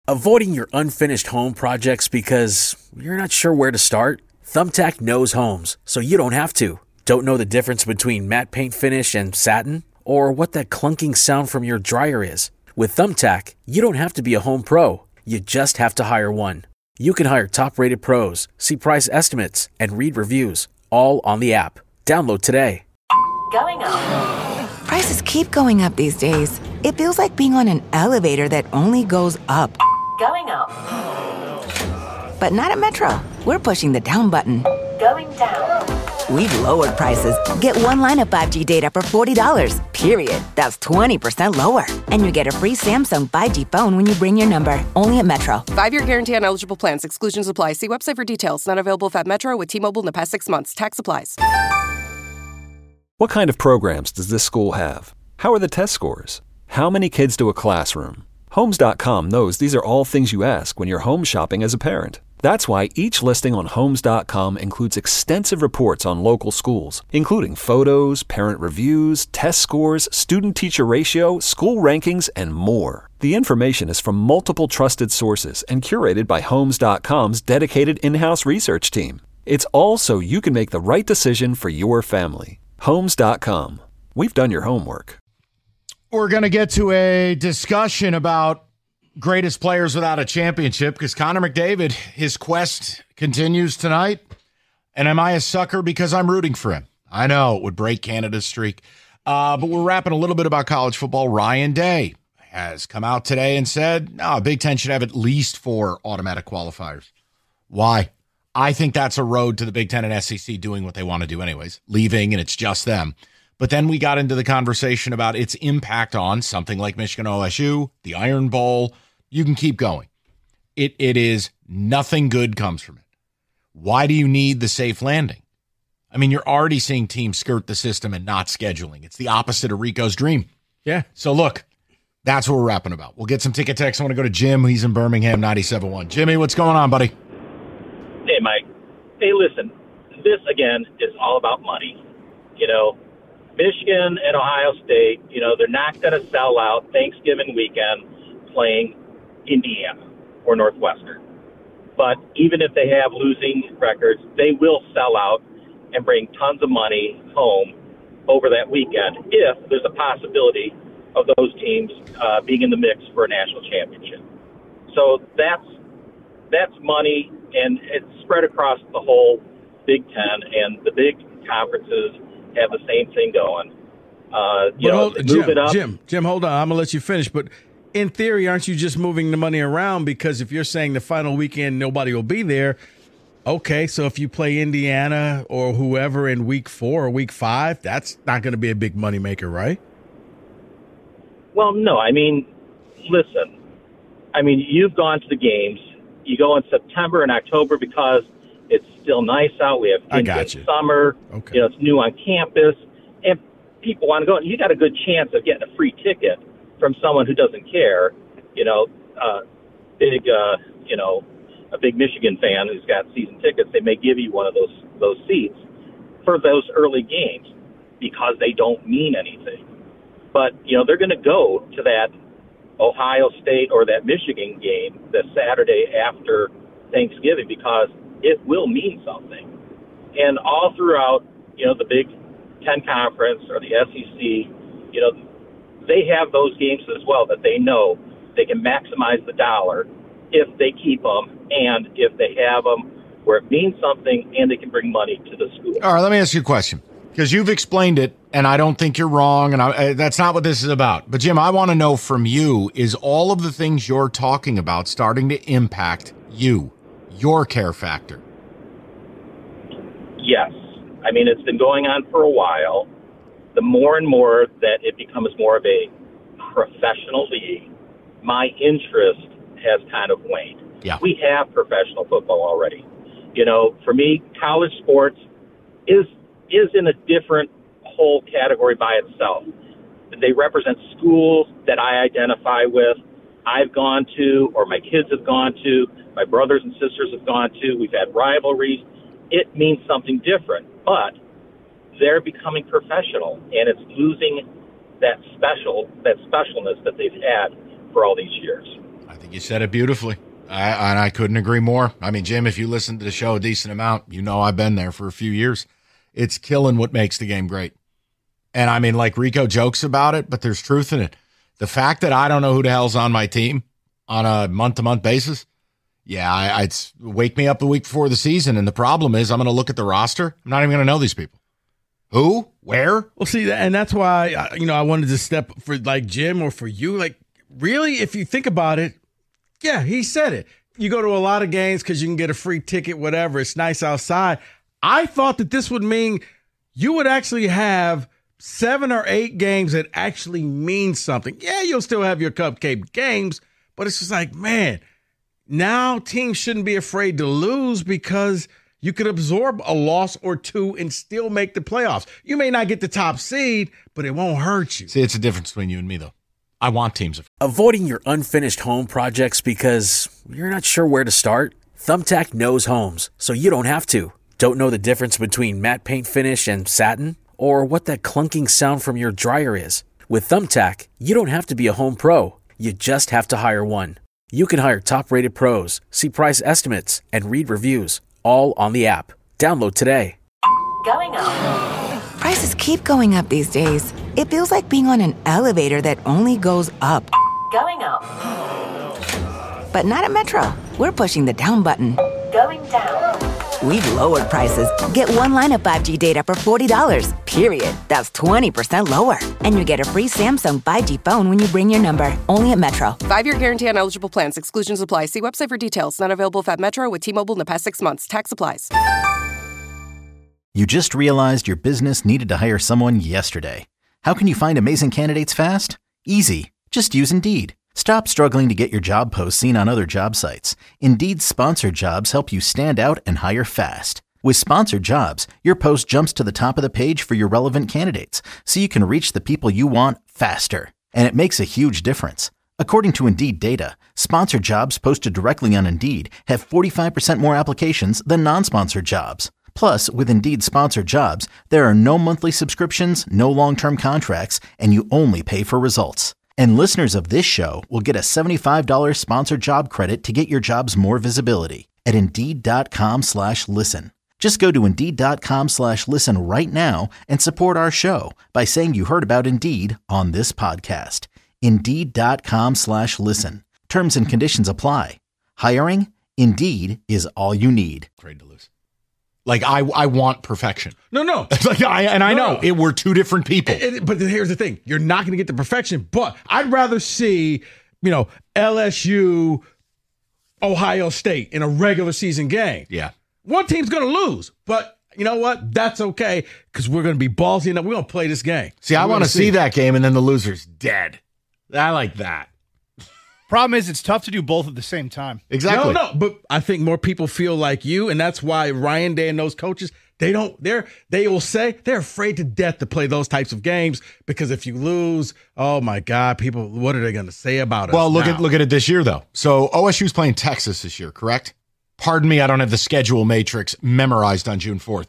Avoiding your unfinished home projects because you're not sure where to start? Thumbtack knows homes, so you don't have to. Don't know the difference between matte paint finish and satin? Or what that clunking sound from your dryer is? With Thumbtack, you don't have to be a home pro. You just have to hire one. You can hire top-rated pros, see price estimates, and read reviews, all on the app. Download today. Going up. Prices keep going up these days. It feels like being on an elevator that only goes up. Going up. But not at Metro. We're pushing the down button. Going down. We've lowered prices. Get one line of 5G data for $40, period. That's 20% lower. And you get a free Samsung 5G phone when you bring your number. Only at Metro. 5-year guarantee on eligible plans. Exclusions apply. See website for details. Not available at Metro with T-Mobile in the past 6 months. Tax applies. What kind of programs does this school have? How are the test scores? How many kids do a classroom? Homes.com knows these are all things you ask when you're home shopping as a parent. That's why each listing on Homes.com includes extensive reports on local schools, including photos, parent reviews, test scores, student-teacher ratio, school rankings, and more. The information is from multiple trusted sources and curated by Homes.com's dedicated in-house research team. It's all so you can make the right decision for your family. Homes.com. We've done your homework. We're going to get to a discussion about greatest players without a championship because Connor McDavid, his quest continues tonight. And am I a sucker because I'm rooting for him? I know it would break Canada's streak. But we're rapping a little bit about college football. Ryan Day has come out today and said, no, Big Ten should have at least 4 automatic qualifiers. Why? I think that's a road to the Big Ten and SEC doing what they want to do anyways, leaving, and it's just them. But then we got into the conversation about its impact on something like Michigan OSU, the Iron Bowl. You can keep going. It is nothing good comes from it. Why do you need the safe landing? I mean, you're already seeing teams skirt the system and not scheduling. It's the opposite of Rico's dream. Yeah. So look, that's what we're rapping about. We'll get some ticket text. I want to go to Jim. He's in Birmingham, 97.1. Jimmy, what's going on, buddy? Hey, Mike. Hey, listen, this, again, is all about money. You know, Michigan and Ohio State, you know, they're not going to sell out Thanksgiving weekend playing Indiana or Northwestern. But even if they have losing records, they will sell out and bring tons of money home over that weekend if there's a possibility of those teams being in the mix for a national championship. So that's money, and it's spread across the whole Big Ten, and the big conferences have the same thing going. Jim, hold on. I'm going to let you finish. But in theory, aren't you just moving the money around? Because if you're saying the final weekend nobody will be there, okay, so if you play Indiana or whoever in week 4 or week 5, that's not going to be a big moneymaker, right? Well, no. I mean, listen. I mean, you've gone to the games. You go in September and October because it's still nice out. We have Indian summer. Okay. You know, it's new on campus, and people want to go. You got a good chance of getting a free ticket from someone who doesn't care. You know, a big Michigan fan who's got season tickets. They may give you one of those seats for those early games because they don't mean anything. But you know, they're going to go to that Ohio State or that Michigan game the Saturday after Thanksgiving because it will mean something. And all throughout, you know, the Big Ten Conference or the SEC, you know, they have those games as well that they know they can maximize the dollar if they keep them and if they have them where it means something and they can bring money to the school. All right, let me ask you a question because you've explained it, and I don't think you're wrong, and that's not what this is about. But, Jim, I want to know from you, is all of the things you're talking about starting to impact you, your care factor? Yes. I mean, it's been going on for a while. The more and more that it becomes more of a professional league, my interest has kind of waned. Yeah. We have professional football already. You know, for me, college sports is in a different whole category by itself. They represent schools that I identify with, I've gone to, or my kids have gone to, my brothers and sisters have gone to. We've had rivalries. It means something different, but they're becoming professional, and it's losing that specialness that they've had for all these years. I think you said it beautifully. And I couldn't agree more. I mean, Jim, if you listen to the show a decent amount, you know I've been there for a few years. It's killing what makes the game great. And I mean, like Rico jokes about it, but there's truth in it. The fact that I don't know who the hell's on my team on a month-to-month basis, I'd wake me up the week before the season. And the problem is I'm going to look at the roster. I'm not even going to know these people. Who? Where? Well, see, and that's why, I wanted to step for like Jim or for you. Like, really, if you think about it, yeah, he said it. You go to a lot of games because you can get a free ticket, whatever. It's nice outside. I thought that this would mean you would actually have 7 or 8 games that actually mean something. Yeah, you'll still have your cupcake games, but it's just like, man, now teams shouldn't be afraid to lose because you could absorb a loss or two and still make the playoffs. You may not get the top seed, but it won't hurt you. See, it's a difference between you and me, though. I want teams. Avoiding your unfinished home projects because you're not sure where to start? Thumbtack knows homes, so you don't have to. Don't know the difference between matte paint finish and satin? Or what that clunking sound from your dryer is? With Thumbtack, you don't have to be a home pro. You just have to hire one. You can hire top-rated pros, see price estimates, and read reviews, all on the app. Download today. Going up. Prices keep going up these days. It feels like being on an elevator that only goes up. Going up. But not at Metro. We're pushing the down button. Going down. We've lowered prices. Get one line of 5G data for $40, period. That's 20% lower. And you get a free Samsung 5G phone when you bring your number. Only at Metro. 5-year guarantee on eligible plans. Exclusions apply. See website for details. Not available if at Metro with T-Mobile in the past 6 months. Tax applies. You just realized your business needed to hire someone yesterday. How can you find amazing candidates fast? Easy. Just use Indeed. Stop struggling to get your job posts seen on other job sites. Indeed's sponsored jobs help you stand out and hire fast. With sponsored jobs, your post jumps to the top of the page for your relevant candidates, so you can reach the people you want faster. And it makes a huge difference. According to Indeed data, sponsored jobs posted directly on Indeed have 45% more applications than non-sponsored jobs. Plus, with Indeed sponsored jobs, there are no monthly subscriptions, no long-term contracts, and you only pay for results. And listeners of this show will get a $75 sponsored job credit to get your jobs more visibility at Indeed.com/listen. Just go to Indeed.com/listen right now and support our show by saying you heard about Indeed on this podcast. Indeed.com/listen. Terms and conditions apply. Hiring? Indeed is all you need. Afraid to lose. Like, I want perfection. No. Like, I know we're two different people. But here's the thing. You're not going to get the perfection, but I'd rather see, LSU, Ohio State in a regular season game. Yeah. One team's going to lose, but you know what? That's okay because we're going to be ballsy enough. We're going to play this game. See, I want to see that game and then the loser's dead. I like that. Problem is, it's tough to do both at the same time. Exactly. No, but I think more people feel like you, and that's why Ryan Day and those coaches, they will say they're afraid to death to play those types of games because if you lose, oh my God, people, what are they going to say about us? Well, look at it this year though. So OSU's playing Texas this year, correct? Pardon me, I don't have the schedule matrix memorized on June 4th.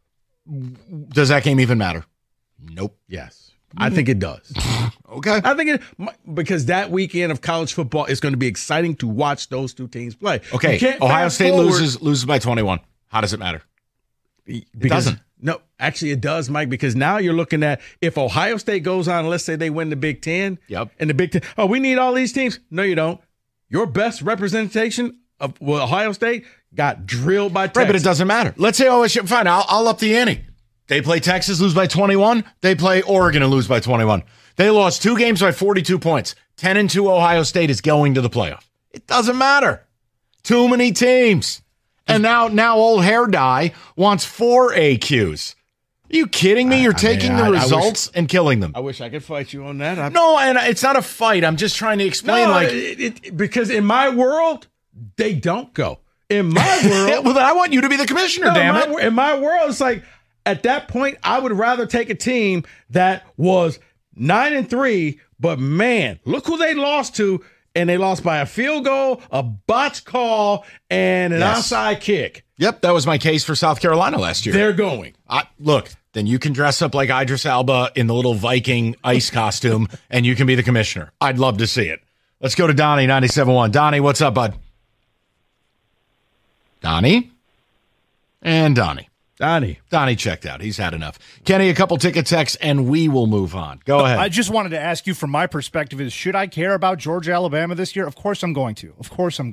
Does that game even matter? Nope. Yes. I think it does. Okay. I think because that weekend of college football is going to be exciting to watch those two teams play. Okay. Ohio State loses by 21. How does it matter? It doesn't. No, actually it does, Mike, because now you're looking at if Ohio State goes on, let's say they win the Big Ten. Yep. And the Big Ten, we need all these teams. No, you don't. Your best representation of Ohio State got drilled by Texas. Right, but it doesn't matter. Let's say OSU, fine, I'll up the ante. They play Texas, lose by 21. They play Oregon and lose by 21. They lost 2 games by 42 points. 10-2 Ohio State is going to the playoff. It doesn't matter. Too many teams. And now old hair dye wants 4 AQs. Are you kidding me? You're taking the results and killing them. I wish I could fight you on that. No, and it's not a fight. I'm just trying to explain. Because in my world, they don't go. In my world. Well, then I want you to be the commissioner, damn it. In my world, it's like, at that point, I would rather take a team that was 9-3, but man, look who they lost to, and they lost by a field goal, a botch call, and an onside kick. Yep, that was my case for South Carolina last year. They're going. Look, then you can dress up like Idris Elba in the little Viking ice costume, and you can be the commissioner. I'd love to see it. Let's go to Donnie, 97.1. Donnie, what's up, bud? Donnie? And Donnie. Donnie checked out. He's had enough. Kenny, a couple ticket texts, and we will move on. Go ahead. I just wanted to ask you from my perspective is, should I care about Georgia, Alabama this year? Of course I'm going to.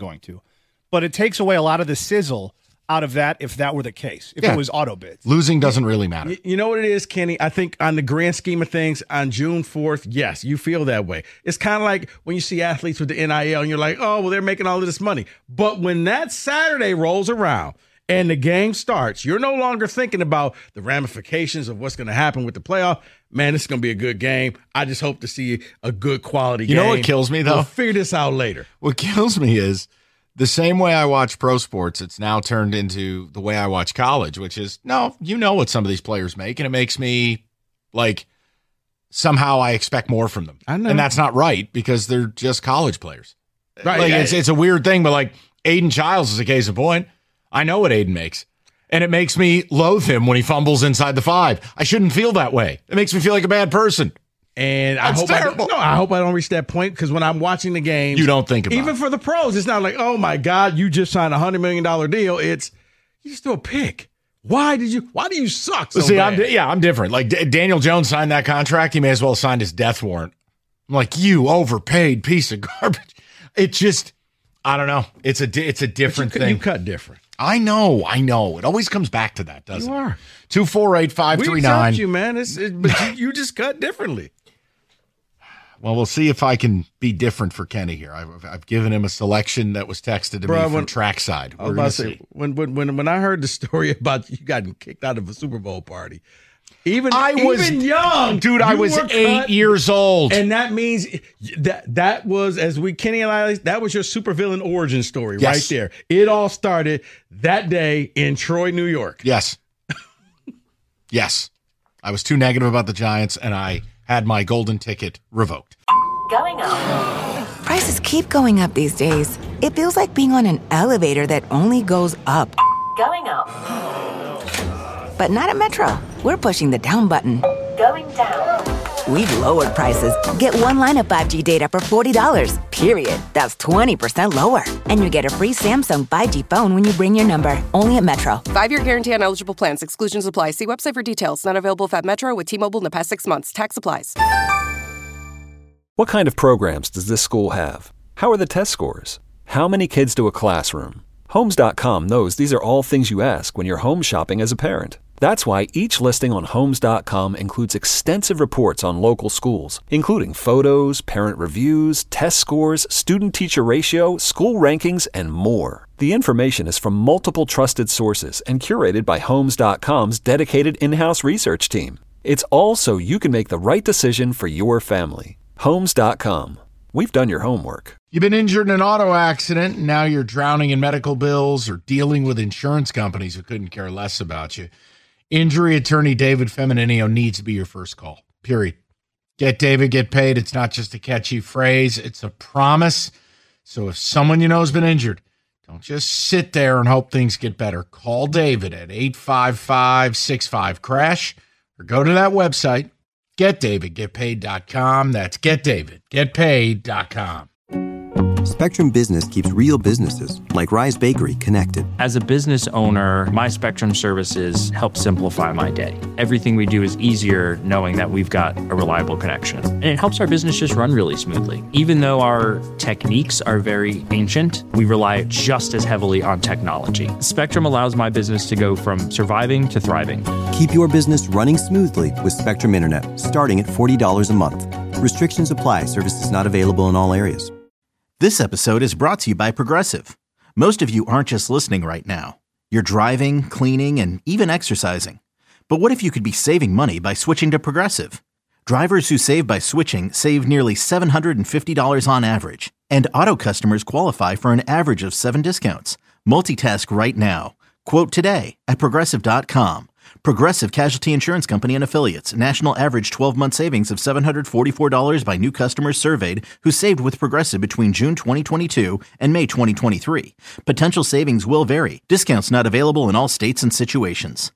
But it takes away a lot of the sizzle out of that if that were the case, if it was auto bids. Losing doesn't really matter. You know what it is, Kenny? I think on the grand scheme of things, on June 4th, yes, you feel that way. It's kind of like when you see athletes with the NIL and you're like, oh, well, they're making all of this money. But when that Saturday rolls around and the game starts, you're no longer thinking about the ramifications of what's going to happen with the playoff. Man, this is going to be a good game. I just hope to see a good quality game. You know what kills me, though? We'll figure this out later. What kills me is the same way I watch pro sports, it's now turned into the way I watch college, which is, no, you know what some of these players make, and it makes me, like, somehow I expect more from them. I know. And that's not right because they're just college players. Right. Like, it's a weird thing, but, like, Aiden Childs is a case in point. I know what Aiden makes, and it makes me loathe him when he fumbles inside the 5. I shouldn't feel that way. It makes me feel like a bad person. And I hope I don't reach that point because when I'm watching the game, you don't think about even it. For the pros, it's not like, oh my God, you just signed $100 million deal. It's you just threw a pick. Why do you suck so bad? I'm different. Like Daniel Jones signed that contract, he may as well have signed his death warrant. I'm like, you overpaid piece of garbage. It just, I don't know. It's a different thing. You cut different. I know. It always comes back to that, doesn't it? You are. 248-539. We accept you, man. But you just cut differently. Well, we'll see if I can be different for Kenny here. I've given him a selection that was texted to me from Trackside. I was about to say, when I heard the story about you getting kicked out of a Super Bowl party, even young, dude, I was 8 years old, and that means that was Kenny and I, that was your supervillain origin story right there. It all started that day in Troy, New York. Yes, yes, I was too negative about the Giants, and I had my golden ticket revoked. Going up. Prices keep going up these days. It feels like being on an elevator that only goes up. Going up. But not at Metro. We're pushing the down button. Going down. We've lowered prices. Get one line of 5G data for $40, period. That's 20% lower. And you get a free Samsung 5G phone when you bring your number. Only at Metro. 5-year guarantee on eligible plans. Exclusions apply. See website for details. Not available if at Metro with T-Mobile in the past 6 months. Tax applies. What kind of programs does this school have? How are the test scores? How many kids do a classroom? Homes.com knows these are all things you ask when you're home shopping as a parent. That's why each listing on Homes.com includes extensive reports on local schools, including photos, parent reviews, test scores, student-teacher ratio, school rankings, and more. The information is from multiple trusted sources and curated by Homes.com's dedicated in-house research team. It's all so you can make the right decision for your family. Homes.com. We've done your homework. You've been injured in an auto accident, and now you're drowning in medical bills or dealing with insurance companies who couldn't care less about you. Injury attorney David Femininio needs to be your first call, period. Get David, get paid. It's not just a catchy phrase. It's a promise. So if someone you know has been injured, don't just sit there and hope things get better. Call David at 855-65-CRASH or go to that website, getdavidgetpaid.com. That's getdavidgetpaid.com. Spectrum Business keeps real businesses like Rise Bakery connected. As a business owner, my Spectrum services help simplify my day. Everything we do is easier knowing that we've got a reliable connection. And it helps our business just run really smoothly. Even though our techniques are very ancient, we rely just as heavily on technology. Spectrum allows my business to go from surviving to thriving. Keep your business running smoothly with Spectrum Internet, starting at $40 a month. Restrictions apply. Services not available in all areas. This episode is brought to you by Progressive. Most of you aren't just listening right now. You're driving, cleaning, and even exercising. But what if you could be saving money by switching to Progressive? Drivers who save by switching save nearly $750 on average. And auto customers qualify for an average of 7 discounts. Multitask right now. Quote today at Progressive.com. Progressive Casualty Insurance Company and Affiliates. National average 12-month savings of $744 by new customers surveyed who saved with Progressive between June 2022 and May 2023. Potential savings will vary. Discounts not available in all states and situations.